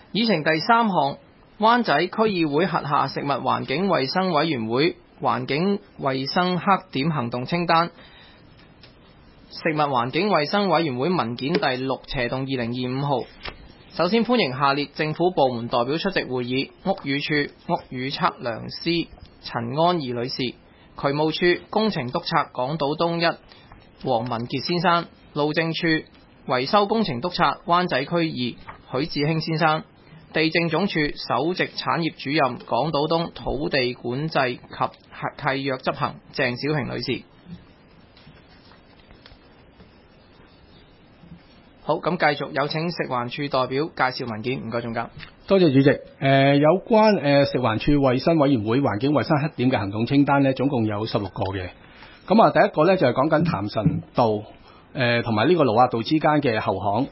議程第三項，灣仔區議會轄下食物環境衛生委員會環境衛生黑點行動清單。食物環境衛生委員會文件第6/2025號。首先歡迎下列政府部門代表出席會議：屋宇署屋宇測量師陳安儀女士，渠務處工程督察港島東1黃文傑先生，路政處維修工程督察灣仔區2許志興先生，地政總署首席產業主任港島東土地管制及契約執行鄭小平女士。好，咁繼續有請食環署代表介紹文件，唔該總監。 多謝主席。有關食環署衛生委員會環境衛生黑點嘅行動清單呢，總共有16個嘅。咁啊，第一個呢，就係講緊譚臣道同埋呢個盧押道之間嘅後巷。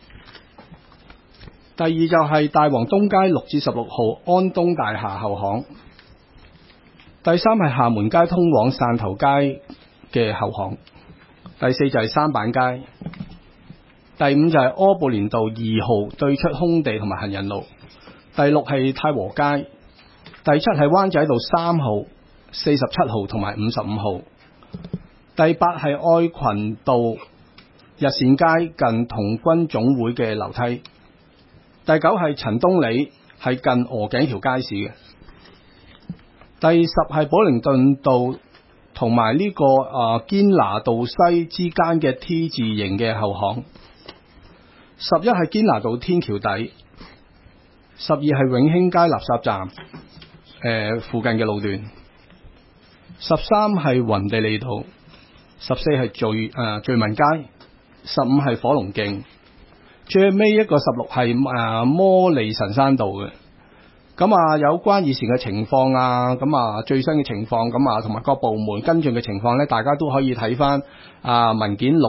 第二就係大王東街6至16號安東大廈後巷。第三係廈門街通往汕頭街嘅後巷。第四就係三板街。第五就係柯布連道2號對出空地同埋行人路。第六係太和街。第七係灣仔道3號、47號同埋55號。第八係愛群道日善街近童軍總會嘅樓梯。第九係陳東里，係近鵝頸橋街市嘅。第十係寶靈頓道同埋呢個堅拿道西之間嘅 T 字形嘅後巷。11係堅拿道天橋底。12係永興街垃圾站附近嘅路段。13係雲地利道。14係聚民街。15係火龍徑。最尾一個16係摩利神山道嘅。咁啊，有關以前嘅情況啊，咁啊最新嘅情況，咁啊同埋各部門跟進嘅情況呢，大家都可以睇翻文件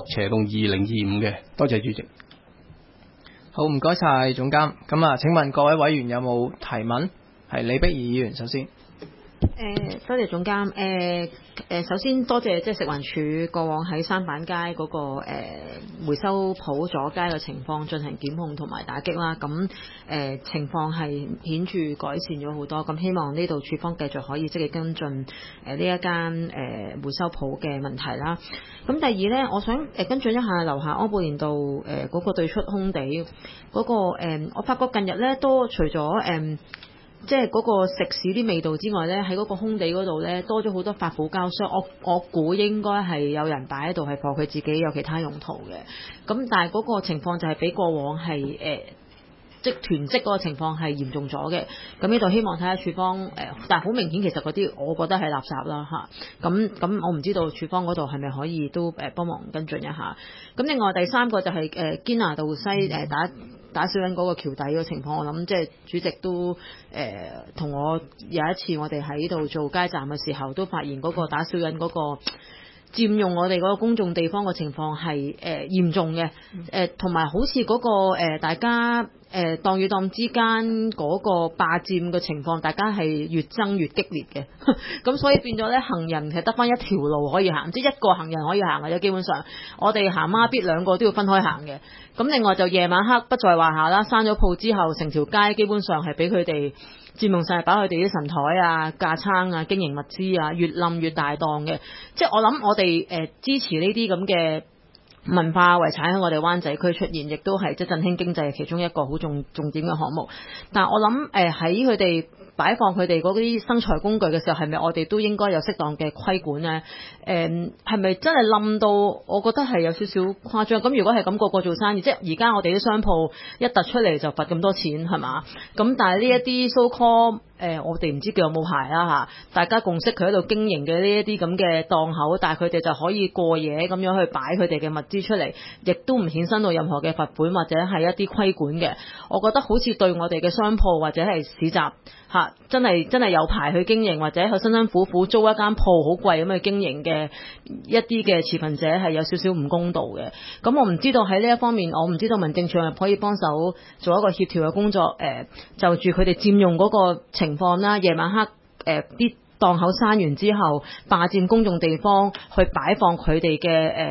6/2025嘅。多謝主席。 好，唔該晒總監。咁啊，請問各位委員有冇提問？係李碧儀議員首先。 多謝總監。首先多謝即係食環署過往喺三板街嗰個回收鋪阻街嘅情況進行檢控同埋打擊啦。咁情況係顯著改善咗好多。咁希望呢度署方繼續可以積極跟進呢一間回收鋪嘅問題啦。咁第二呢，我想跟進一下樓下柯布連道嗰個對出空地嗰個我發覺近日呢都除咗即係嗰個食肆啲味道之外呢，喺嗰個空地嗰度呢，多咗好多發泡膠箱。我估應該係有人擺喺度係放佢自己有其他用途嘅。咁但係嗰個情況就係比過往係即囤積嗰個情況係嚴重咗嘅。咁呢度希望睇下署方但係好明顯其實嗰啲我覺得係垃圾啦嚇。咁我唔知道署方嗰度係咪可以都幫忙跟進一下。咁另外第三個就係堅拿道西打小人嗰個橋底嘅情況，我諗即係主席都同我有一次我哋喺度做街站嘅時候，都發現嗰個打小人嗰個佔用我哋嗰個公眾地方嘅情況係嚴重嘅。同埋好似嗰個大家檔與檔之間嗰個霸佔嘅情況，大家係越爭越激烈嘅。咁所以變咗咧，行人係得翻一條路可以行，即係一個行人可以行嘅啫。基本上我哋行孖咇兩個都要分開行嘅。咁另外就夜晚黑不在話下啦，閂咗鋪之後，成條街基本上係俾佢哋佔用晒，擺佢哋啲神台啊、架撐啊、經營物資啊，越冧越大檔嘅。即係我諗我哋支持呢啲咁嘅文化遺產喺我哋灣仔區出現，亦都係即係振興經濟其中一個好重點嘅項目。但係我諗喺佢哋擺放佢哋嗰啲生財工具嘅時候，係咪我哋都應該有適當嘅規管呢？係咪真係冧到？我覺得係有少少誇張。咁如果係咁，個個做生意，即係而家我哋啲商鋪一突出嚟就罰咁多錢，係嘛？咁但係呢一啲 so call 我哋唔知叫有冇牌啦嚇，大家共識佢喺度經營嘅呢一啲咁嘅檔口，但係佢哋就可以過夜咁樣去擺佢哋嘅物資出嚟，亦都唔衍生到任何嘅罰款或者係一啲規管嘅。我覺得好似對我哋嘅商鋪或者係市集嚇，真係有牌去經營，或者佢辛辛苦苦租一間鋪好貴咁去經營嘅一啲嘅持份者係有少少唔公道嘅。咁我唔知道喺呢一方面，我唔知道民政處係可以幫手做一個協調嘅工作，就住佢哋佔用嗰個情況啦，夜晚黑啲檔口閂完之後，霸佔公眾地方去擺放佢哋嘅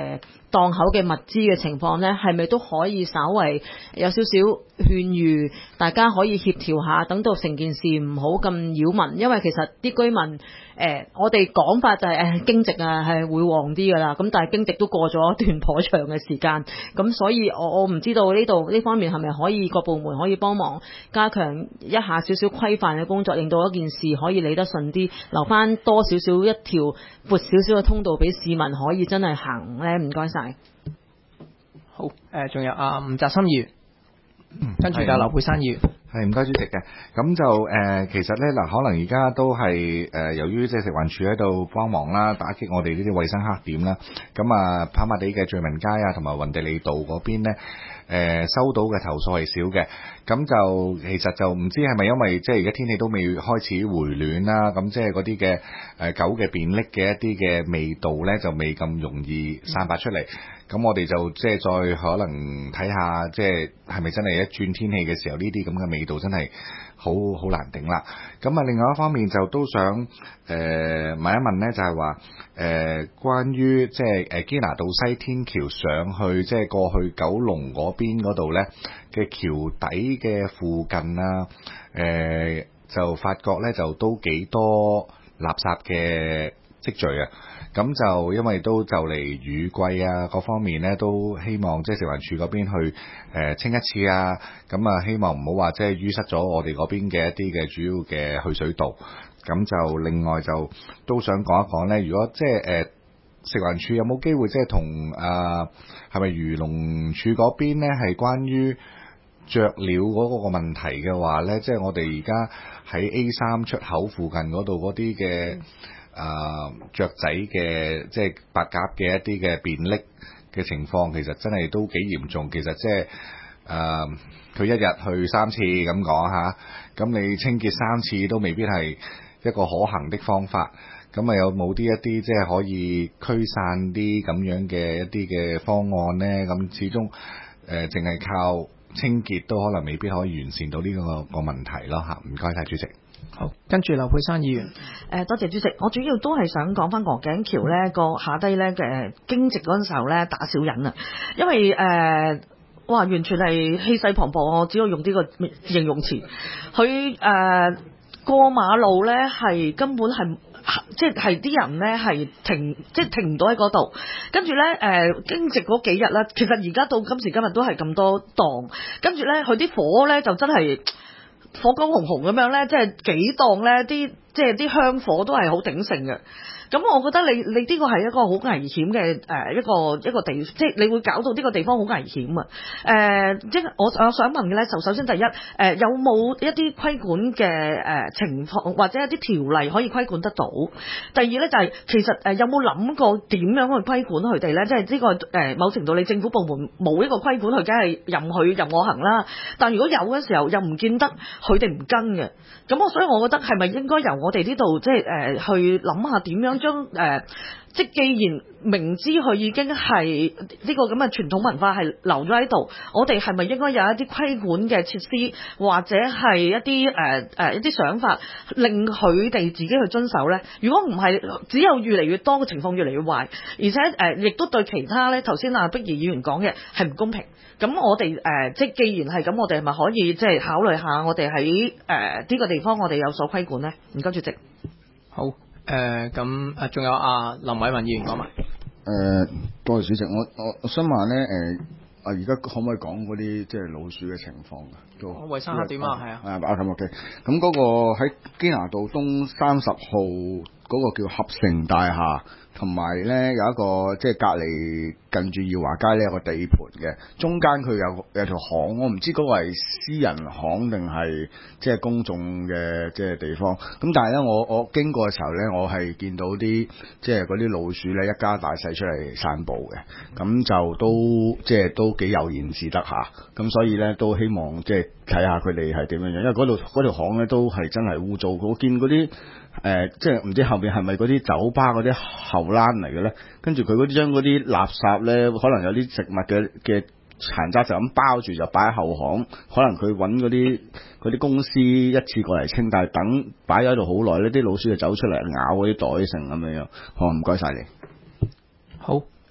檔口嘅物資嘅情況呢，係咪都可以稍為有少少勸喻，大家可以協調下，等到成件事唔好咁擾民。因為其實啲居民我哋講法就係經濟啊係會旺啲㗎啦，咁但係經濟都過咗一段頗長嘅時間，咁所以我唔知道呢方面係咪可以各部門可以幫忙加強一下少少規範嘅工作，令到一件事可以理得順啲，留翻多少少一條闊少少嘅通道俾市民可以真係行咧。唔該晒。 好，仲有吳澤森議員，跟住就劉佩珊議員。 係唔該主席嘅，咁就其實咧嗱，可能而家都係由於即係食環署喺度幫忙啦，打擊我哋呢啲衛生黑點啦，咁啊跑馬地嘅聚民街啊同埋雲地利道嗰邊咧，收到嘅投訴係少嘅，咁就其實就唔知係咪因為即係而家天氣都未開始回暖啦，咁即係嗰啲嘅狗嘅便溺嘅一啲嘅味道咧就未咁容易散發出嚟。咁我哋就即係再可能睇下，即係咪真係一轉天氣嘅時候，呢啲咁嘅味道真係好難頂啦。咁啊，另外一方面就都想問一問呢，就係話關於即係堅拿道西天橋上去，即係過去九龍嗰邊嗰度呢嘅橋底嘅附近啊，就發覺呢就都幾多垃圾嘅積聚啊。咁就因為都就嚟雨季啊，各方面咧都希望即係食環署嗰邊去清一次啊，咁啊希望唔好話即係淤塞咗我哋嗰邊嘅一啲嘅主要嘅去水道。咁就另外就都想講一講咧，如果即係食環署有冇機會即係同係咪漁農署嗰邊咧係關於雀鳥嗰個問題嘅話咧，即係我哋而家喺 A3 出口附近嗰度嗰啲嘅雀仔嘅即係白鴿嘅一啲嘅便溺嘅情況，其實真係都幾嚴重。其實即係佢一日去3次咁講下，咁你清潔3次都未必係一個可行的方法。咁啊有冇啲一啲即係可以驅散啲咁樣嘅一啲嘅方案呢？咁始終淨係靠清潔都可能未必可以完善到呢個問題咯嚇。唔該晒主席。 好，跟住劉佩珊議員。 多謝主席，我主要都係想講翻鵝頸橋咧個下低咧嘅經直嗰陣時候咧打小人啊，因為哇完全係氣勢磅礴，我只要用呢個形容詞。佢過馬路咧係根本係。即係啲人咧係停唔到喺嗰度，跟住咧經直嗰幾日咧，其實而家到今時今日都係咁多檔，跟住咧佢啲火咧就真係火光紅紅咁樣咧，即係幾檔咧啲香火都係好鼎盛嘅。咁我覺得你呢個係一個好危險嘅一個地，即係你會搞到呢個地方好危險啊！即係我想問嘅咧，就首先第一，有冇一啲規管嘅情況，或者一啲條例可以規管得到？第二咧就係其實有冇諗過點樣去規管佢哋咧？即係呢個某程度你政府部門冇一個規管，佢梗係任我行啦。但如果有嘅時候，又唔見得佢哋唔跟嘅。咁所以我覺得係咪應該由我哋呢度即係去諗下點樣將即係既然明知佢已經係呢個咁嘅傳統文化係留咗喺度，我哋係咪應該有一啲規管嘅設施，或者係一啲想法，令佢哋自己去遵守咧？如果唔係，只有越嚟越多嘅情況越嚟越壞，而且亦都對其他咧，頭先碧儀議員講嘅係唔公平。咁我哋即係既然係咁，我哋係咪可以即係考慮下，我哋喺呢個地方我哋有所規管咧？唔該主席。 好，咁仲有林偉文議員講埋。 多謝主席，我想問咧，而家可唔可以講嗰啲即係老鼠嘅情況㗎？都衞生黑點啊，係啊。 咁 OK。咁嗰個喺堅拿道東30號嗰個叫合成大廈。同埋咧有一個即係隔離近住耀華街咧有個地盤嘅，中間佢有條巷，我唔知嗰個係私人巷定係即係公眾嘅即係地方。咁但係咧我經過嘅時候咧，我係見到啲即係嗰啲老鼠咧一家大細出嚟散步嘅，咁就都幾有言自得下。咁所以咧都希望即係睇下佢哋係點樣樣，因為嗰條巷咧都係真係污糟。我見嗰啲即係唔知後邊係咪嗰啲酒吧嗰啲後欄嚟嘅咧？跟住佢嗰啲將嗰啲垃圾咧，可能有啲食物嘅殘渣就咁包住，就擺喺後巷。可能佢揾嗰啲公司一次過嚟清，但係等擺咗喺度好耐咧，啲老鼠就走出嚟咬嗰啲袋成咁樣樣。好，唔該晒你。 好，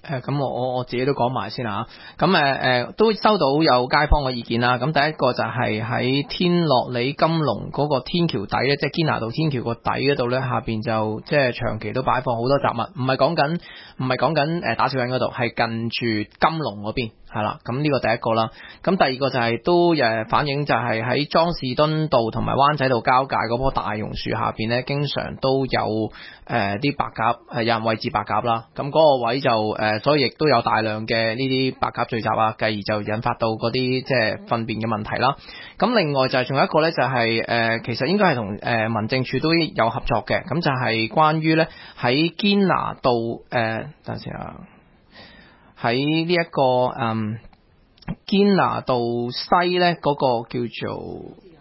咁我自己都講埋先啦。咁都收到有街坊嘅意見啦。咁第一個就係喺天樂里金龍嗰個天橋底咧，即係堅拿道天橋個底嗰度咧，下邊就即係長期都擺放好多雜物，唔係講緊打小人嗰度，係近住金龍嗰邊。係啦，咁呢個第一個啦。咁第二個就係都反映就係喺莊士敦道同埋灣仔道交界嗰棵大榕樹下邊咧，經常都有啲白鴿，有人餵飼白鴿啦。咁嗰個位就所以亦都有大量嘅呢啲白鴿聚集啊，繼而就引發到嗰啲即係糞便嘅問題啦。咁另外就係仲有一個咧，就係其實應該係同民政處都有合作嘅。咁就係關於咧喺堅拿道等陣先啊。喺呢一個堅拿道西咧，嗰個叫做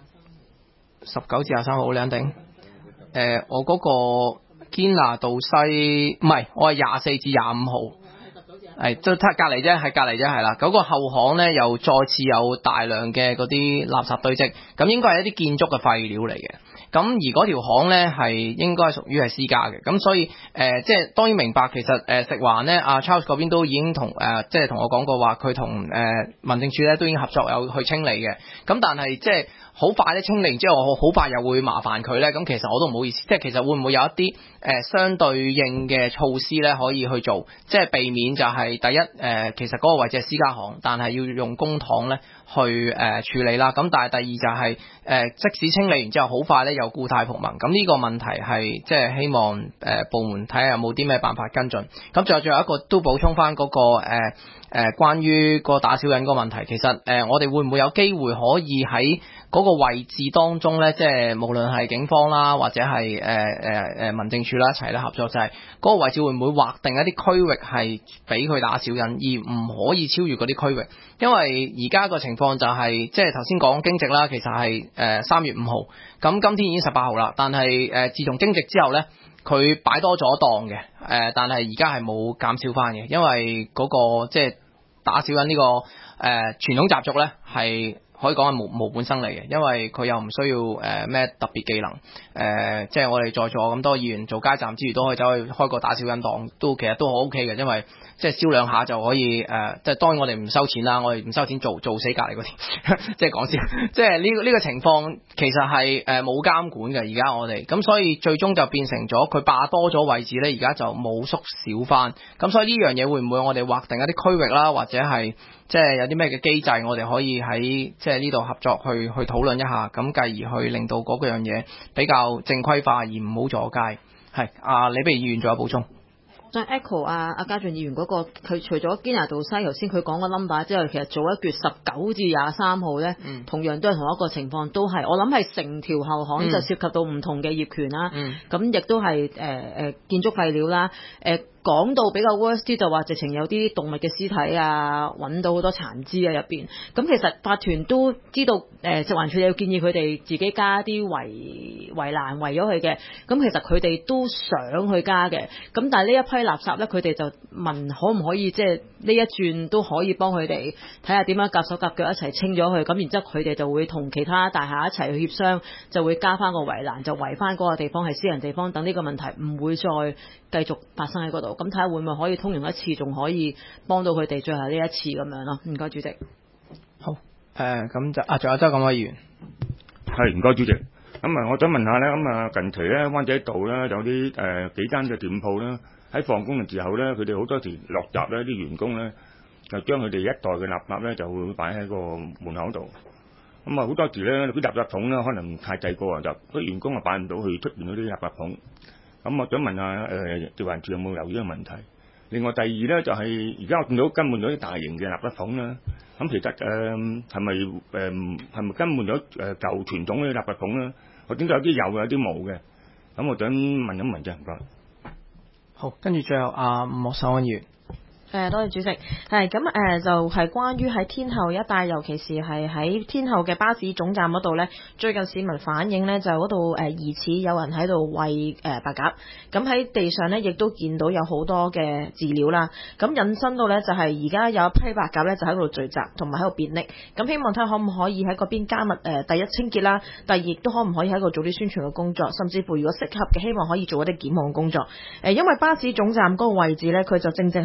19至23號，你肯定？我嗰個堅拿道西唔係，我係24至25號。都隔離啫，係隔離啫，係啦。嗰個後巷咧，又再次有大量嘅嗰啲垃圾堆積，咁應該係一啲建築嘅廢料嚟嘅。咁而嗰條巷咧係應該係屬於係私家嘅，咁所以即係當然明白，其實食環咧，阿 Charles 嗰邊都已經同即係同我講過話，佢同民政處咧都已經合作有去清理嘅。咁但係即係好快咧清理完之後，我好快又會麻煩佢咧。咁其實我都唔好意思，即係其實會唔會有一啲相對應嘅措施咧可以去做，即係避免就係第一其實嗰個位置係私家巷，但係要用公帑咧去處理啦。咁但係第二就係即使清理完之後好快咧又故態復萌，咁呢個問題係即係希望部門睇下有冇啲咩辦法跟進。咁最後一個都補充翻嗰個關於個打小人嗰個問題，其實我哋會唔會有機會可以喺嗰個位置當中咧，即係無論係警方啦，或者係民政處啦一齊咧合作，就係嗰個位置會唔會劃定一啲區域係俾佢打小人，而唔可以超越嗰啲區域？因為而家個情況就係即係頭先講驚蟄啦，其實係3月5號，咁今天已經18號啦，但係自從驚蟄之後咧，佢擺多咗檔嘅，但係而家係冇減少翻嘅，因為嗰個即係打小人呢個傳統習俗咧係可以講係無本生嚟嘅，因為佢又唔需要咩特別技能，即係我哋在座咁多議員做街站之餘都可以走去開個打小人檔，其實都好 OK 嘅，因為即係燒兩下就可以即係當然我哋唔收錢啦，我哋唔收錢做死隔離嗰啲，即係講笑，即係呢個情況其實係冇監管嘅而家我哋，咁所以最終就變成咗佢霸多咗位置咧，而家就冇縮小翻，咁所以呢樣嘢會唔會我哋劃定一啲區域啦，或者係即係有啲咩嘅機制，我哋可以喺即係呢度合作去討論一下，咁繼而去令到嗰樣嘢比較正規化，而唔好阻街。係李碧議員仲有補充。 再 echo 阿家俊議員嗰個，佢除咗堅拿道西頭先佢講個 number 之外，其實早一月19至23號咧，同樣都係同一個情況，都係我諗係成條後巷就涉及到唔同嘅業權啦，咁亦都係建築廢料啦，講到比較 worst 啲就話直情有啲動物嘅屍體啊，揾到好多殘肢啊入邊。咁其實法團都知道食環署有建議佢哋自己加啲圍欄圍咗佢嘅。咁其實佢哋都想去加嘅。咁但係呢一批垃圾咧，佢哋就問可唔可以即係呢一轉都可以幫佢哋睇下點樣夾手夾腳一齊清咗佢。咁然之後佢哋就會同其他大廈一齊去協商，就會加翻個圍欄，就圍翻嗰個地方係私人地方，等呢個問題唔會再繼續發生喺嗰度。咁睇下會唔會可以通融一次，仲可以幫到佢哋最後呢一次咁樣咯。唔該，主席。 好，咁就仲有周錦偉議員。 係，唔該，主席。咁我想問下咧，近期咧灣仔道咧有啲幾間嘅店鋪咧喺放工嘅時候咧，佢哋好多時落閘咧，啲員工咧就將佢哋一袋嘅垃圾咧就會擺喺個門口度。好多時咧啲垃圾桶咧可能太細個啊，就啲員工啊擺唔到去出邊嗰啲垃圾桶。咁我想問下食環署有冇留意呢個問題？另外第二咧就係而家我見到更換咗啲大型嘅垃圾桶啦。咁其實係咪更換咗舊傳統嗰啲垃圾桶咧？我點解有啲有，有啲冇嘅？咁我想問一問啫，唔該。 好，跟住最後莫秀安議員。 多謝主席。係咁就係關於喺天后一帶，尤其是係喺天后嘅巴士總站嗰度咧，最近市民反映咧就嗰度疑似有人喺度餵白鴿。咁喺地上咧亦都見到有好多嘅飼料啦。咁引申到咧就係而家有一批白鴿咧就喺度聚集，同埋喺度便溺。咁希望睇下可唔可以喺嗰邊加密第一清潔啦，第二亦都可唔可以喺度做啲宣傳嘅工作，甚至乎如果適合嘅，希望可以做一啲檢控工作。因為巴士總站嗰個位置咧，佢就正喺出入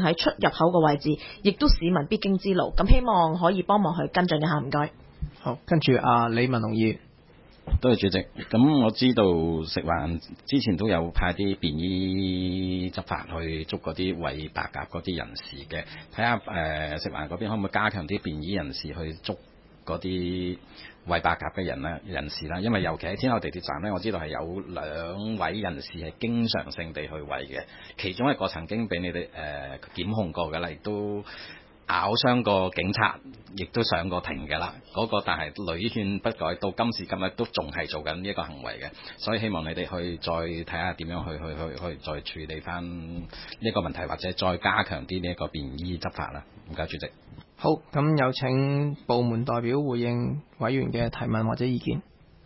口個位置，亦都市民必經之路。咁希望可以幫忙去跟進一下，唔該。 好，跟住李文龍議員。 多謝主席。咁我知道食環之前都有派啲便衣執法去捉嗰啲餵白鴿嗰啲人士嘅，睇下食環嗰邊可唔可以加強啲便衣人士去捉嗰啲餵白鴿嘅人士啦，因為尤其喺天后地鐵站呢，我知道係有2位人士係經常性地去餵嘅，其中一個曾經俾你哋檢控過㗎啦，亦都咬傷個警察，亦都上過庭嘅啦。嗰個但係屢勸不改，到今時今日都仲係做緊呢一個行為嘅，所以希望你哋去再睇下點樣去再處理翻呢一個問題，或者再加強啲呢一個便衣執法啦。唔該，主席。 好，咁有請部門代表回應委員嘅提問或者意見。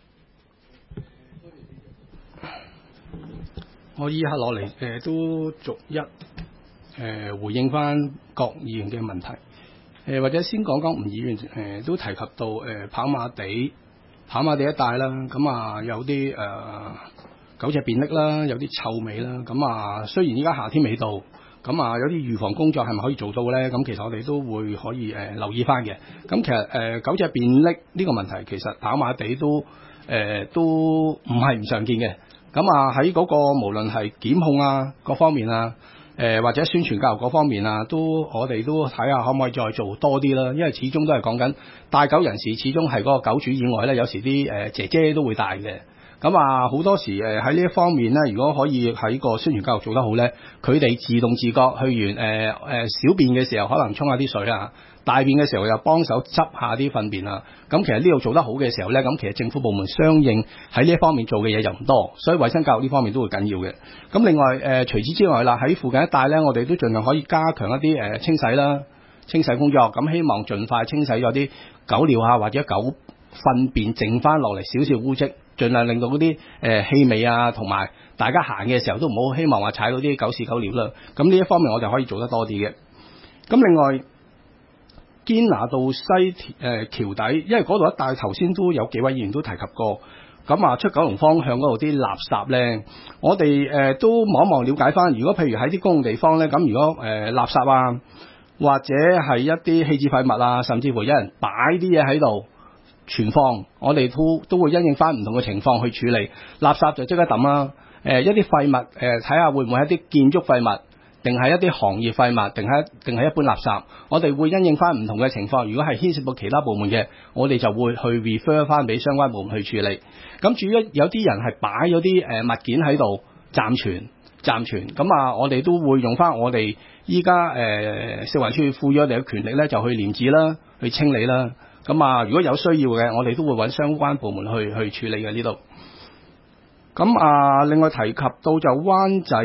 我以下落嚟都逐一回應翻各議員嘅問題。或者先講講吳議員都提及到跑馬地一帶啦，咁有啲狗隻便溺啦，有啲臭味啦，咁雖然依家夏天未到，咁有啲預防工作係咪可以做到咧？咁其實我哋都會可以留意翻嘅。咁其實狗隻便溺呢個問題，其實跑馬地都唔係唔常見嘅。咁喺嗰個無論係檢控各方面或者宣傳教育嗰方面我哋都睇下可唔可以再做多啲啦。因為始終都係講緊帶狗人士，始終係嗰個狗主以外咧，有時啲姐姐都會帶嘅。咁好多時喺呢一方面咧，如果可以喺個宣傳教育做得好咧，佢哋自動自覺去完小便嘅時候，可能沖下啲水大便嘅時候又幫手執下啲糞便咁其實呢度做得好嘅時候咧，咁其實政府部門相應喺呢一方面做嘅嘢就唔多，所以衛生教育呢方面都會緊要嘅。咁另外除此之外啦，喺附近一帶咧，我哋都盡量可以加強一啲清洗工作，咁希望盡快清洗咗啲狗尿或者狗糞便剩翻落嚟少少污漬，盡量令到嗰啲氣味同埋大家行嘅時候都唔好希望話踩到啲狗屎狗尿啦。咁呢一方面我就可以做得多啲嘅。咁另外堅拿道西橋底，因為嗰度一帶頭先都有幾位議員都提及過，咁出九龍方向嗰度啲垃圾咧，我哋都望一望了解翻。如果譬如喺啲公共地方咧，咁如果垃圾或者係一啲棄置廢物甚至乎有人擺啲嘢喺度存放，我哋都會因應翻唔同嘅情況去處理。垃圾就即刻抌啦，一啲廢物睇下會唔會係一啲建築廢物，定係一啲行業廢物，定係一般垃圾，我哋會因應翻唔同嘅情況。如果係牽涉到其他部門嘅，我哋就會去 refer 翻俾相關部門去處理。咁至於有啲人係擺咗啲物件喺度暫存，咁我哋都會用翻我哋依家食環署賦予我哋嘅權力咧，就去廉治啦，去清理啦。咁如果有需要嘅，我哋都會揾相關部門去處理嘅呢度。咁另外提及到就灣仔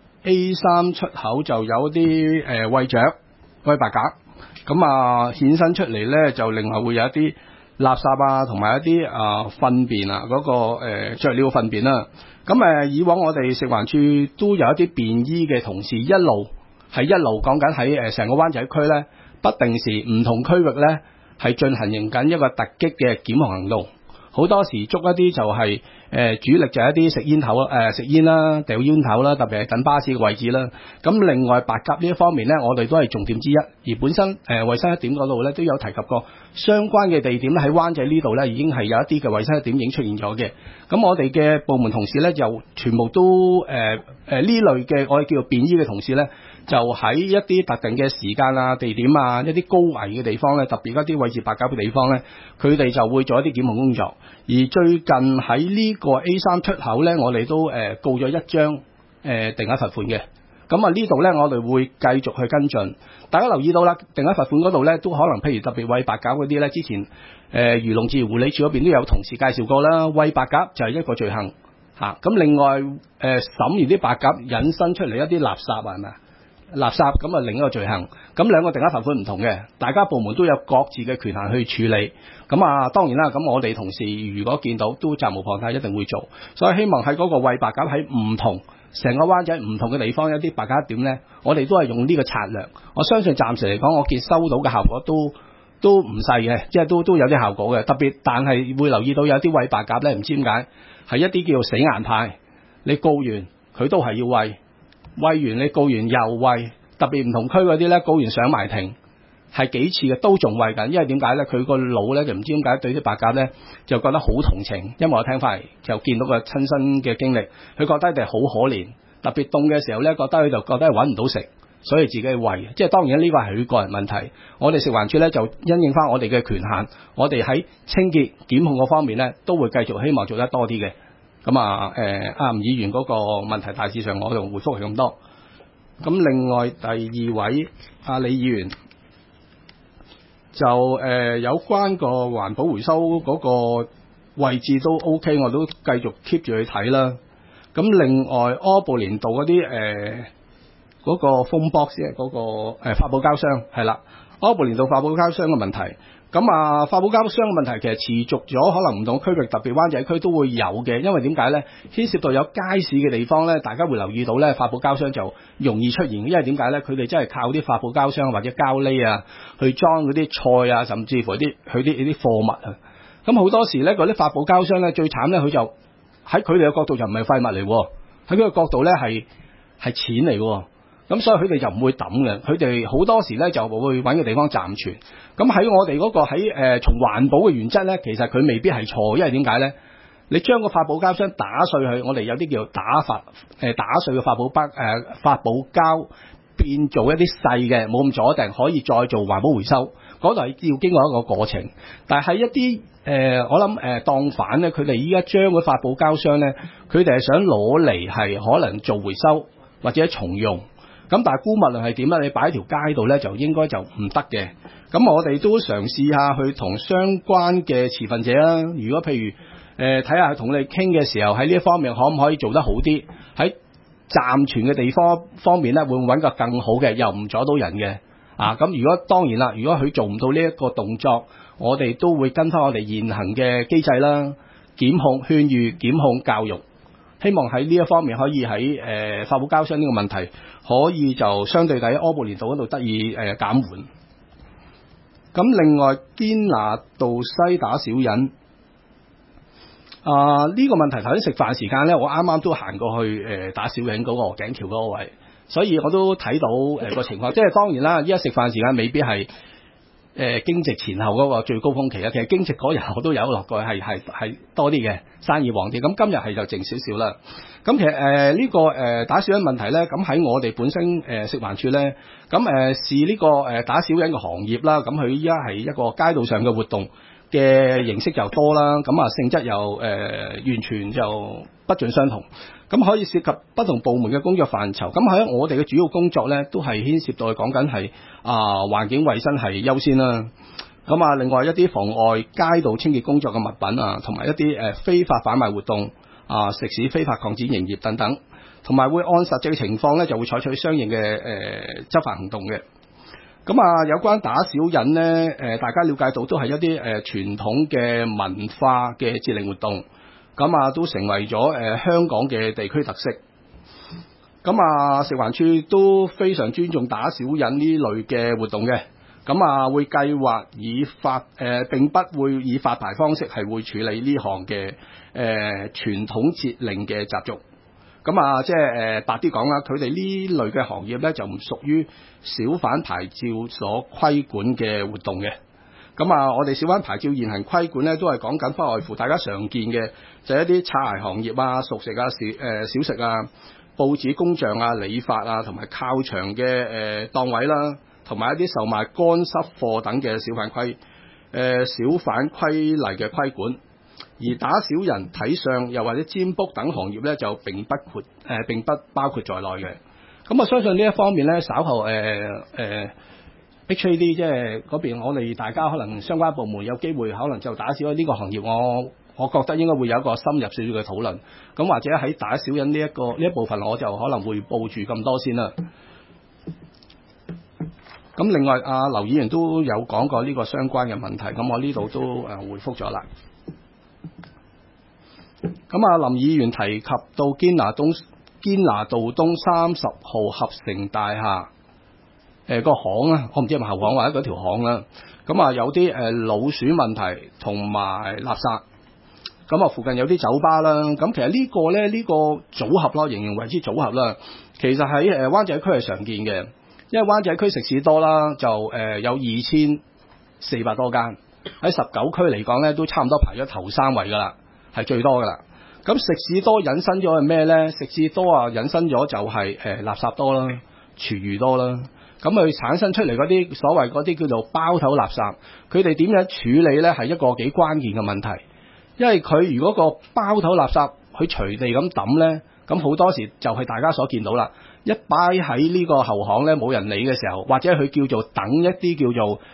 A3 出口就有啲餵雀、餵白鴿，咁衍生出嚟咧，就另外會有一啲垃圾同埋一啲糞便嗰個雀鳥糞便啦。咁以往我哋食環署都有一啲便衣嘅同事一路講緊喺成個灣仔區咧，不定時唔同區域咧係進行緊一個突擊嘅檢控行動。好多時捉一啲就係主力就係一啲食煙頭食煙啦、掉煙頭啦，特別係等巴士嘅位置啦。咁另外白鴿呢一方面咧，我哋都係重點之一。而本身衛生一點嗰度咧都有提及過，相關嘅地點咧喺灣仔呢度咧已經係有一啲嘅衛生一點已經出現咗嘅。咁我哋嘅部門同事咧就全部都呢類嘅我哋叫做便衣嘅同事咧，就喺一啲特定嘅時間地點一啲高危嘅地方咧，特別一啲位置白鴿嘅地方咧，佢哋就會做一啲檢控工作。而最近喺呢個 A3 出口咧，我哋都告咗一張定額罰款嘅。咁呢度咧，我哋會繼續去跟進。大家留意到啦，定額罰款嗰度咧，都可能譬如特別餵白鴿嗰啲咧，之前漁農自然護理署嗰邊都有同事介紹過啦。餵白鴿就係一個罪行咁另外審完啲白鴿引申出嚟一啲垃圾係咪？垃圾咁另一個罪行，咁兩個定額罰款唔同嘅，大家部門都有各自嘅權限去處理。咁當然啦，咁我哋同事如果見到都責無旁貸，一定會做。所以希望喺嗰個餵白鴿喺唔同成個灣仔唔同嘅地方有啲白鴿點咧，我哋都係用呢個策略。我相信暫時嚟講，我見收到嘅效果都唔細嘅，即係都有啲效果嘅。特別但係會留意到有啲餵白鴿咧，唔知點解係一啲叫做死硬派，你告完佢都係要餵完你告完又餵， 特別唔同區嗰啲咧，告完上埋庭係幾次嘅，都仲餵緊。因為點解咧？佢個腦咧就唔知點解對啲白鴿咧就覺得好同情，因為我聽翻嚟就見到個親身嘅經歷，佢覺得佢哋好可憐，特別凍嘅時候咧，佢就覺得係揾唔到食。所以自己餵，即係當然呢個係佢個人問題。我哋食環署咧就因應翻我哋嘅權限，我哋喺清潔檢控嗰方面咧都會繼續希望做得多啲嘅。咁阿吳議員嗰個問題大致上我就回覆係咁多。咁另外第二位阿李議員就有關個環保回收嗰個位置都 OK， 我都繼續 keep 住去睇啦。咁另外柯布連道嗰啲嗰個風波先係嗰個發泡膠箱係啦，柯布連道發泡膠箱嘅問題，咁發泡膠箱嘅問題其實持續咗，可能唔同區域，特別灣仔區都會有嘅，因為點解咧？牽涉到有街市嘅地方咧，大家會留意到咧，發泡膠箱就容易出現，因為點解咧？佢哋真係靠啲發泡膠箱或者膠喱啊，去裝嗰啲菜啊，甚至乎啲貨物啊。咁好多時咧，嗰啲發泡膠箱咧最慘咧，佢就喺佢哋嘅角度就唔係廢物嚟喎，喺佢嘅角度咧係錢嚟喎。咁所以佢哋就唔會抌嘅，佢哋好多時咧就會揾個地方暫存。咁喺我哋嗰個喺從環保嘅原則咧，其實佢未必係錯，因為點解咧？你將個發泡膠箱打碎佢，我哋有啲叫打碎嘅發泡膠變做一啲細嘅，冇咁阻埞，可以再做環保回收。嗰度係要經過一個過程。但係一啲我諗檔販咧，佢哋依家將個發泡膠箱咧，佢哋係想攞嚟係可能做回收或者重用。咁但係估物論係點咧？你擺喺條街度咧，就應該就唔得嘅。咁我哋都嘗試下去同相關嘅持份者啦。如果譬如睇下同你傾嘅時候，喺呢一方面可唔可以做得好啲？喺暫存嘅地方面咧，會唔會揾個更好嘅，又唔阻到人嘅？咁如果當然啦，如果佢做唔到呢一個動作，我哋都會跟翻我哋現行嘅機制啦，檢控、勸喻、檢控、教育。希望喺呢一方面可以喺發泡膠箱呢個問題可以就相對喺柯布連道嗰度得以減緩。咁另外堅拿道西打小人呢個問題，頭先食飯時間咧，我啱啱都行過去打小人嗰個鵝頸橋嗰個位，所以我都睇到個情況。即係當然啦，依家食飯時間未必係驚蟄前後嗰個最高峰期啊，其實驚蟄嗰日我都有落過，係多啲嘅，生意旺啲。咁今日係就靜少少啦。咁其實呢個打小人問題咧，咁喺我哋本身食環署咧，咁視呢個打小人嘅行業啦，咁佢依家係一個街道上嘅活動嘅形式就多啦，咁性質又完全就不盡相同。咁可以涉及不同部門嘅工作範疇。咁喺我哋嘅主要工作咧，都係牽涉到講緊係環境衛生係優先啦。咁另外一啲妨礙街道清潔工作嘅物品同埋一啲非法販賣活動食肆非法擴展營業等等，同埋會按實際嘅情況咧，就會採取相應嘅執法行動嘅。咁有關打小人咧，大家了解到都係一啲傳統嘅文化嘅節令活動。咁都成為咗香港嘅地區特色。咁食環署都非常尊重打小人呢類嘅活動嘅。咁會計劃並不會以發牌方式係會處理呢項嘅傳統節令嘅習俗。即係白啲講啦，佢哋呢類嘅行業咧就唔屬於小販牌照所規管嘅活動嘅。我哋小販牌照現行規管咧，都係講緊不外乎大家常見嘅，就係一啲擦鞋行業熟食小食報紙工匠理髮同埋靠牆嘅檔位啦，同埋一啲售賣乾濕貨等嘅小販規例嘅規管。而打小人、睇相又或者占卜等行業咧，就並不包括在內嘅。我相信呢一方面咧，稍後HAD 即係嗰邊，我哋大家可能相關部門有機會可能就打小人呢個行業，我覺得應該會有一個深入少少嘅討論。咁或者喺打小人呢一部分，我就可能會報住咁多先啦。咁另外劉議員都有講過呢個相關嘅問題，咁我呢度都回覆咗啦。咁林議員提及到堅拿道東30號合成大廈個巷啦，我唔知係咪後巷或者嗰條巷啦。有啲老鼠問題同埋垃圾。附近有啲酒吧啦。咁其實呢個組合咯，形容為之組合啦。其實喺灣仔區係常見嘅。 因為灣仔區食肆多啦，就有2400多間，喺19區嚟講咧都差唔多排咗頭3位㗎啦，係最多㗎啦。咁食肆多引申咗係咩咧？食肆多啊，引申咗就係垃圾多啦，廚餘多啦。咁佢產生出嚟嗰啲所謂嗰啲叫做包頭垃圾，佢哋點樣處理咧係一個幾關鍵嘅問題。因為佢如果個包頭垃圾佢隨地咁抌咧，咁好多時就係大家所見到啦。一擺喺呢個後巷咧冇人理嘅時候，或者佢叫做等一啲叫做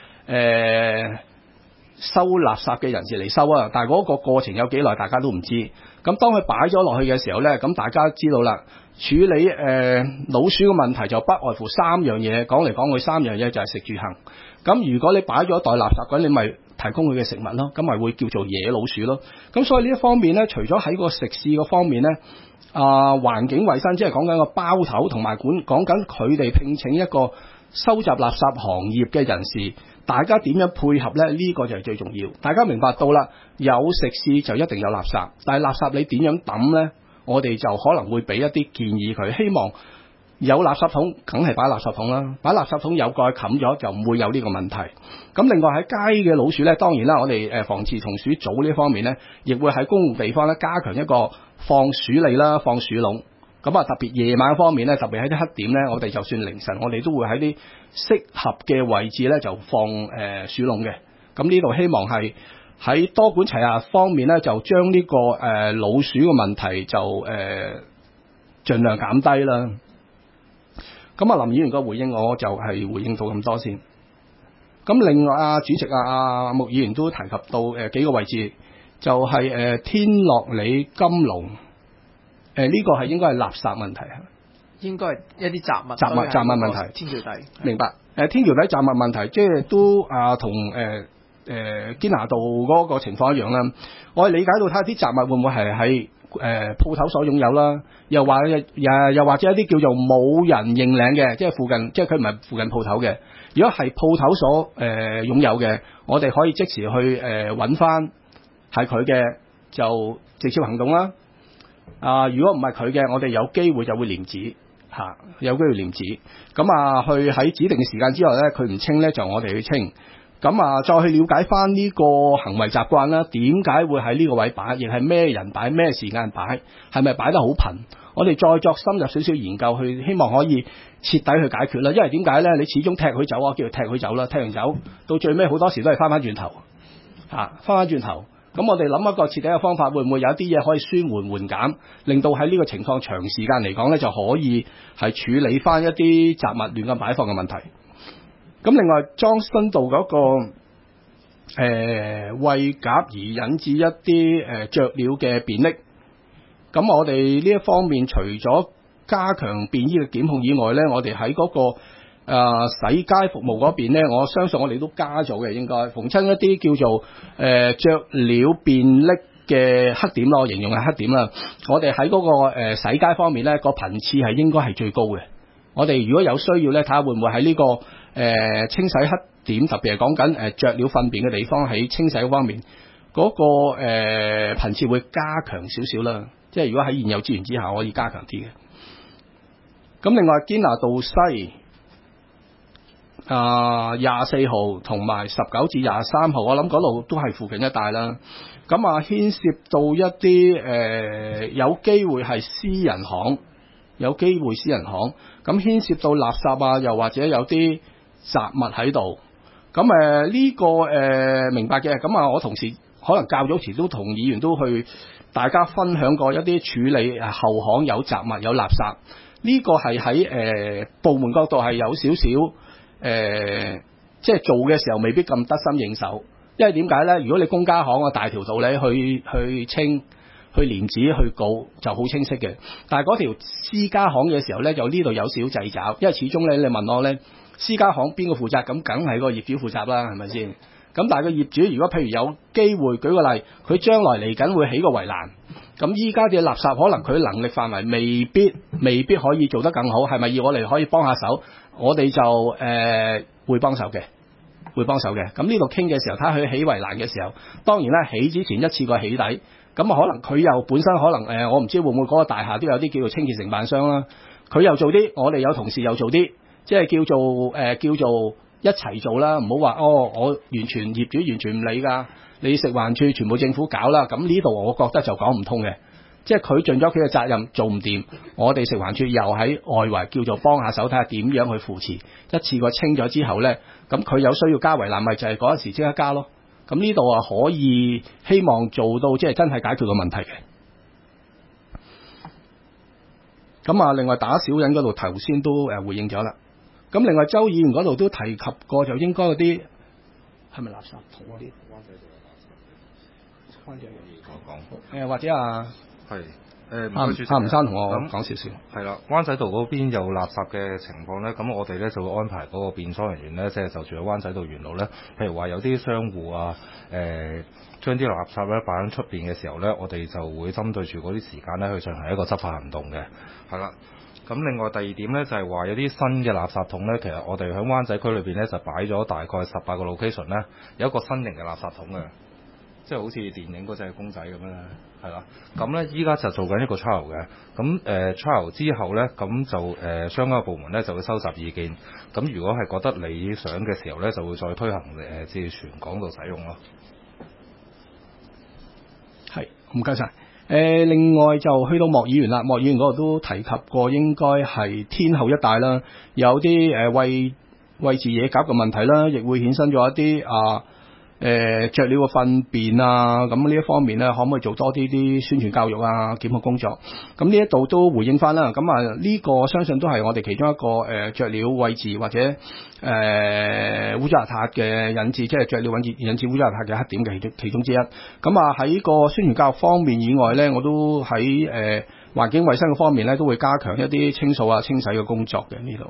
收垃圾嘅人士嚟收啊，但係嗰個過程有幾耐大家都唔知。咁當佢擺咗落去嘅時候咧，咁大家知道啦，處理老鼠嘅問題就不外乎3樣嘢，講嚟講去3樣嘢就係食住行。咁如果你擺咗袋垃圾嗰，你咪提供佢嘅食物咯，咁咪會叫做野老鼠咯。咁所以呢一方面咧，除咗喺個食肆嗰方面咧，環境衛生即係講緊個包頭同埋講緊佢哋聘請一個收集垃圾行業嘅人士，大家點樣配合咧？呢個就係最重要。大家明白到啦，有食肆就一定有垃圾，但係垃圾你點樣抌咧？我哋就可能會俾一啲建議佢，希望有垃圾桶梗係擺垃圾桶啦，擺垃圾桶有蓋冚咗就唔會有呢個問題。咁另外喺街嘅老鼠咧，當然啦，我哋防治蟲鼠組呢方面咧，亦會喺公共地方咧加強一個放鼠餌啦、放鼠籠。咁啊，特別夜晚方面咧，特別喺啲黑點咧，我哋就算凌晨，我哋都會喺啲適合嘅位置咧就放鼠籠嘅。咁呢度希望係喺多管齊下方面咧，就將呢個老鼠嘅問題就盡量減低啦。咁啊，林議員個回應我就係回應到咁多先。咁另外主席穆議員都提及到幾個位置，就係天樂里金龍。呢個係應該係垃圾問題， 應該係一啲雜物問題。 天橋底明白。天橋底雜物問題，即係都同堅拿道嗰個情況一樣啦。我係理解到睇下啲雜物會唔會係喺鋪頭所擁有啦，又或者一啲叫做冇人認領嘅，即係附近，即係佢唔係附近鋪頭嘅。如果係鋪頭所擁有嘅，我哋可以即時去揾翻係佢嘅，就直接行動啦。如果唔係佢嘅，我哋有機會就會廉指有機會廉指。咁去喺指定嘅時間之內咧，佢唔清咧就我哋去清。咁再去了解翻呢個行為習慣啦，點解會喺呢個位擺，亦係咩人擺，咩時間擺，係咪擺得好頻？我哋再作深入少少研究，去希望可以徹底去解決啦。因為點解咧？你始終踢佢走叫佢踢佢走啦，踢完走到最尾好多時都係翻轉頭翻翻轉頭。咁我哋諗一個徹底嘅方法，會唔會有一啲嘢可以舒緩緩減，令到喺呢個情況長時間嚟講咧，就可以係處理翻一啲雜物亂咁擺放嘅問題。咁另外Johnston道嗰個為鴿而引致一啲雀鳥嘅便溺，咁我哋呢一方面除咗加強便衣嘅檢控以外咧，我哋喺嗰個洗街服務嗰邊咧，我相信我哋都加咗嘅，應該逢親一啲叫做雀鳥便溺嘅黑點咯，我形容係黑點啦。我哋喺嗰個洗街方面咧，個頻次係應該係最高嘅。我哋如果有需要咧，睇下會唔會喺呢個清洗黑點，特別係講緊雀鳥糞便嘅地方，喺清洗方面嗰個頻次會加強少少啦。即係如果喺現有資源之下，可以加強啲嘅。咁另外堅拿道西24號同埋19至23號，我諗嗰度都係附近一帶啦。咁牽涉到一啲有機會係私人行，咁牽涉到垃圾又或者有啲雜物喺度。咁呢個明白嘅。咁我同時可能較早前都同議員都去大家分享過一啲處理後巷有雜物有垃圾，呢個係喺部門角度係有少少即係做嘅時候未必咁得心應手。因為點解咧？如果你公家行大條道理去清去連指去告就好清晰嘅，但係嗰條私家行嘅時候咧，就呢度有少少掣肘。因為始終咧，你問我咧，私家行邊個負責？咁梗係個業主負責啦，係咪先？咁但係個業主如果譬如有機會，舉個例，佢將來嚟緊會起個圍欄，咁依家嘅垃圾可能佢能力範圍未必可以做得更好，係咪要我哋可以幫下手？我哋就會幫手嘅。咁呢度傾嘅時候，睇下佢起圍欄嘅時候，當然啦，起之前一次過起底，咁可能佢又本身可能我唔知會唔會嗰個大廈都有啲叫做清潔承辦商啦，佢又做啲，我哋有同事又做啲， 即係叫做一齊做啦，唔好話我完全業主完全唔理㗎，你食環署全部政府搞啦，咁呢度我覺得就講唔通嘅。即係佢盡咗佢嘅責任做唔掂，我哋食環署又喺外圍叫做幫下手，睇下點樣去扶持。一次過清咗之後咧，咁佢有需要加圍欄，咪就係嗰陣時即刻加咯。咁呢度啊可以希望做到即係真係解決個問題嘅。咁啊，另外打小人嗰度頭先都回應咗啦。咁另外周議員嗰度都提及過，就應該嗰啲係咪垃圾桶嗰啲？灣仔道或者係吳生同我講少少。 係啦，灣仔道嗰邊有垃圾嘅情況咧，咁我哋咧就會安排嗰個便裝人員咧，即係就住喺灣仔道沿路咧，譬如話有啲商戶啊，將啲垃圾咧擺喺出邊嘅時候咧，我哋就會針對住嗰啲時間咧去進行一個執法行動嘅。係啦，咁另外第二點咧就係話有啲新嘅垃圾桶咧，其實我哋喺灣仔區裏邊咧就擺咗大概18個 location 咧，有一個新型嘅垃圾桶嘅。即係好似電影嗰隻公仔咁樣啦，係啦。咁咧依家就做緊一個 trial 嘅。咁trial 之後咧，咁就相關嘅部門咧就會收集意見。咁如果係覺得理想嘅時候咧，就會再推行至全港度使用咯。係， 唔該晒。另外就去到莫議員啦，莫議員嗰度都提及過，應該係天后一帶啦，有啲餵飼野鴿嘅問題啦，亦會衍生咗一啲雀鳥嘅糞便啊，咁呢一方面咧，可唔可以做多啲宣傳教育啊、檢控工作？咁呢一度都回應翻啦。咁呢個相信都係我哋其中一個雀鳥餵飼或者烏糟邋遢嘅引致，即係雀鳥引致烏糟邋遢嘅黑點嘅其中之一。咁喺個宣傳教育方面以外咧，我都喺環境衛生嘅方面咧，都會加強一啲清掃啊、清洗嘅工作嘅呢度。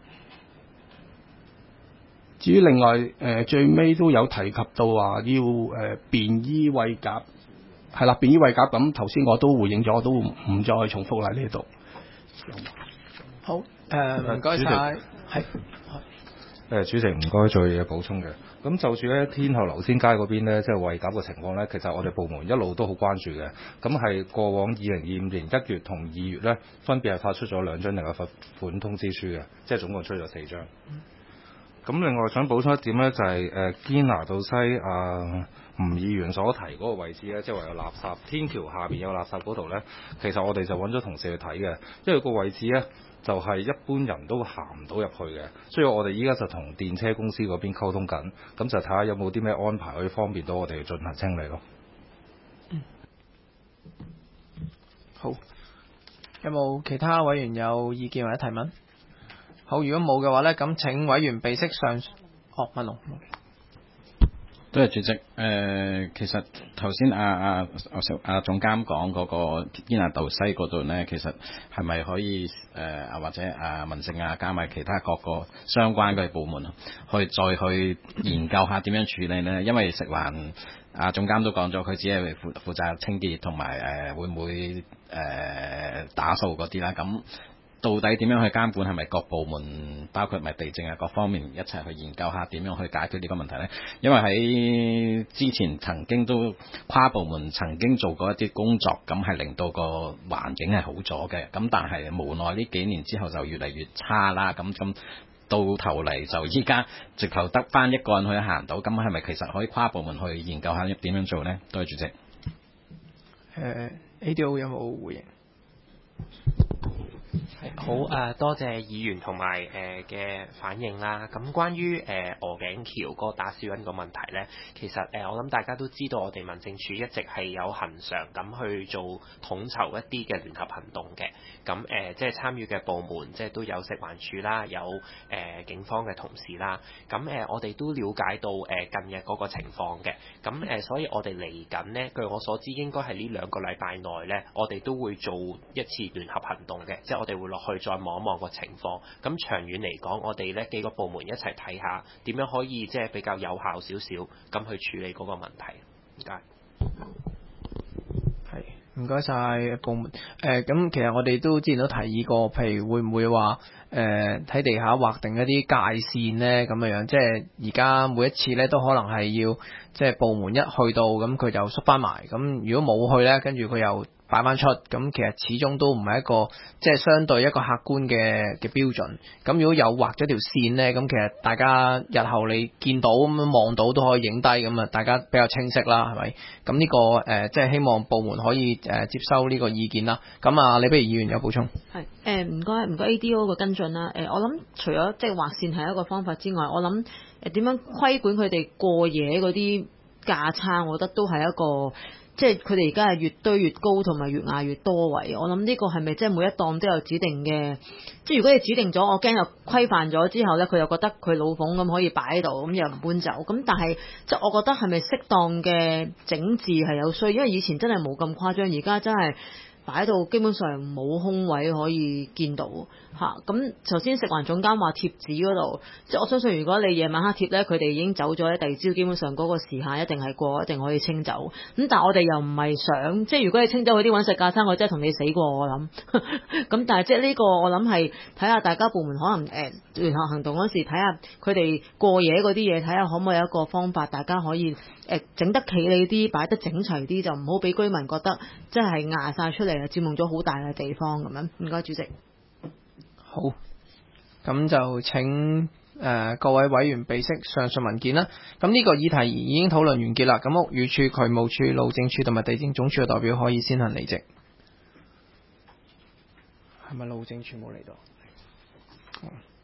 至於另外最尾都有提及到話要便衣餵鴿，係啦，便衣餵鴿，咁頭先我都回應咗，我都唔再重複啦呢度。 好，唔該晒，係主席唔該再嘢補充嘅。咁就住咧天后流仙街嗰邊咧，即係餵鴿嘅情況咧，其實我哋部門一路都好關注嘅。咁係過往2025年1月同2月咧，分別係發出咗2張定額罰款通知書嘅，即係總共出咗4張。咁另外想補充一點咧，就係堅拿道西吳議員所提嗰個位置咧，即係話有垃圾天橋下邊有垃圾嗰度咧，其實我哋就揾咗同事去睇嘅，因為個位置咧就係一般人都行唔到入去嘅，所以我哋依家就同電車公司嗰邊溝通緊，咁就睇下有冇啲咩安排可以方便到我哋進行清理咯。 好，有冇其他委員有意見或者提問？好，如果冇嘅話咧，咁請委員備悉上。文龍。 多謝主席。其實頭先總監講嗰個堅拿道西嗰度咧，其實係咪可以或者民政加埋其他各個相關嘅部門去再去研究下點樣處理咧？因為食環總監都講咗，佢只係負責清潔同埋會唔會打掃嗰啲啦。咁到底點樣去監管？係咪各部門包括埋地政各方面一齊去研究下點樣去解決呢個問題呢？因為喺之前曾經都跨部門曾經做過一啲工作，咁係令到個環境係好咗嘅。咁但係無奈呢幾年之後就越嚟越差啦。咁到頭嚟就依家直頭得翻一個人去行到。咁係咪其實可以跨部門去研究下點樣做呢？多謝主席。 ADO 有冇回應？ 好多謝議員同埋嘅反應啦。咁關於鵝頸橋嗰個打小人個問題呢，其實我諗大家都知道，我哋民政處一直係有恆常咁去做統籌一啲嘅聯合行動嘅。咁即係參與嘅部門，即係都有食環署啦，有警方嘅同事啦。咁我哋都了解到近日嗰個情況嘅。咁所以我哋嚟緊呢，據我所知應該係呢2個禮拜內呢，我哋都會做一次聯合行動嘅，即係我哋會落去再望一望個情況。咁長遠嚟講，我哋呢幾個部門一齊睇下點樣可以即係比較有效少少咁去處理嗰個問題。唔該。 係，唔該晒部門。咁其實我哋都之前都提議過，譬如會唔會話喺地下劃定一啲界線呢？咁樣，即係而家每一次呢都可能係要即係部門一去到咁佢就縮翻埋。咁如果冇去呢，跟住佢又擺翻出，咁其實始終都唔係一個即係相對一個客觀嘅標準。咁如果有畫咗條線呢，咁其實大家日後你見到咁樣望到都可以影低，咁啊大家比較清晰啦，係咪？咁呢個即係希望部門可以接收呢個意見啦。咁啊，你不如議員有補充？ 係唔該 ADO 個跟進啦。我諗除咗即係劃線係一個方法之外，我諗點樣規管佢哋過夜嗰啲架撐，我覺得都係一個。即係佢哋而家係越堆越高，同埋越壓越多位。我諗呢個係咪即係每一檔都有指定嘅？即係如果你指定咗，我驚又規範咗之後呢，佢又覺得佢老馮咁可以擺喺度，咁又唔搬走。咁但係即係我覺得係咪適當嘅整治係有需要？因為以前真係冇咁誇張，而家真係擺到基本上冇空位可以見到嚇。咁頭先食環總監話貼紙嗰度，即係我相信如果你夜晚黑貼呢，佢哋已經走咗咧，第二朝基本上嗰個時限一定係過，一定可以清走。咁但係我哋又唔係想，即係如果你清走佢啲揾食架撐，我真係同你死過我諗。咁但係即係呢個我諗係睇下大家部門可能聯合行動嗰時睇下佢哋過夜嗰啲嘢，睇下可唔可以有一個方法，大家可以整得企理啲，擺得整齊啲，就唔好俾居民覺得即係壓晒出嚟啊，佔用咗好大嘅地方咁樣。唔該，主席。 好，咁就請各位委員備悉上述文件啦。咁呢個議題已經討論完結啦。咁屋宇署、渠務署、路政署同埋地政總署嘅代表可以先行離席。係咪路政署冇嚟到？